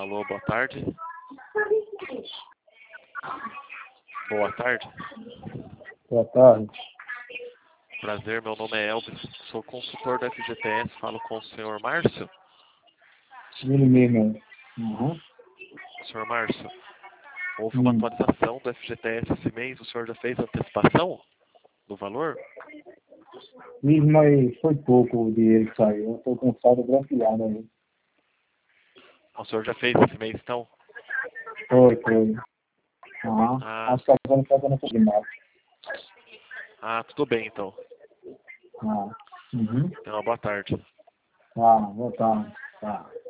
Alô, boa tarde. Boa tarde. Boa tarde. Prazer, meu nome é Elvis, sou consultor da FGTS, falo com o senhor Márcio. Ele mesmo. Uhum. Senhor Márcio, houve uma atualização do FGTS esse mês, o senhor já fez a antecipação do valor? Fiz, mas foi pouco o dinheiro que saiu. Eu estou com saldo grampeado aí. O senhor já fez esse mês, então? Foi. Uhum. Ah, Acho que agora está dando um pouco de mais. tudo bem, então. Uhum. Então, boa tarde. Boa tarde. Tá.